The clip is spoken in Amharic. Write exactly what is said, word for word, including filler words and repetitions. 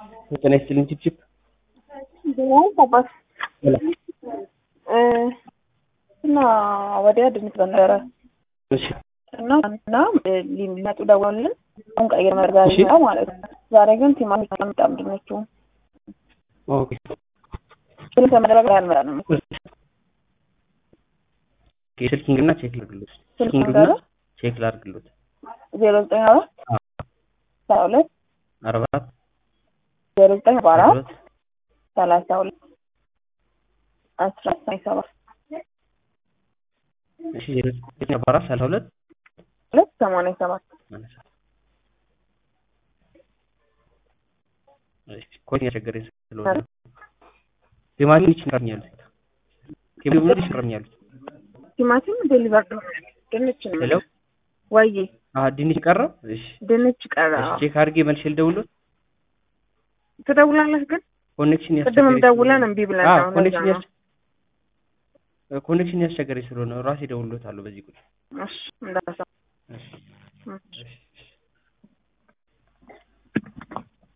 ጤና ይስጥልኝ ቺፕቺፕ ደህና ተባስ እ እና ወዲያ ድንት በነበረ እሺ እና እና ሊመጡ ደውለን አሁን ቀይር መርጋሪ ነው ማለት ነው። ዛሬ ግን ቲማቲም በጣም ድንቹ ኦኬ ስለዚህ ተመረጋ ያልመረንም ስልኪንግና ቼክ ላድርግልዎት ስልኪንግና ቼክ ላድርግልዎት ዜሮ ዘጠኝ አራት ሰላሳ ሁለት አርባ አራት ዜሮ ዘጠኝ አራት ሰላሳ ሁለት አስራ ሰባት እሺ ዜሮ ዘጠኝ አራት ሰላሳ ሁለት ሁለት ሰማንያ ሰባት እሺ ኮኝ ያቸገረኝ ስለሆነ ቲማቲም ይችላልኛል ቲማቲም ይችላልኛል ቲማቲም ዴሊቨርድ ድንች ነው ሄሎ ወይ አ ድንች ቀረ እሺ ድንች ቀረ እሺ ቼክ አድርጌ መልሼ ልደውልልዎት ትደውላለህ ግን ኮኔክሽን ያስቸገረኝ ቅድም ደውለን እምቢ ብለን ነው ኮኔክሽን ያስ ኮኔክሽን ያስቸገረኝ ስለሆነ ራሴ ደውልልዎታለሁ በዚህ ቁጥር እሺ እንዳሳ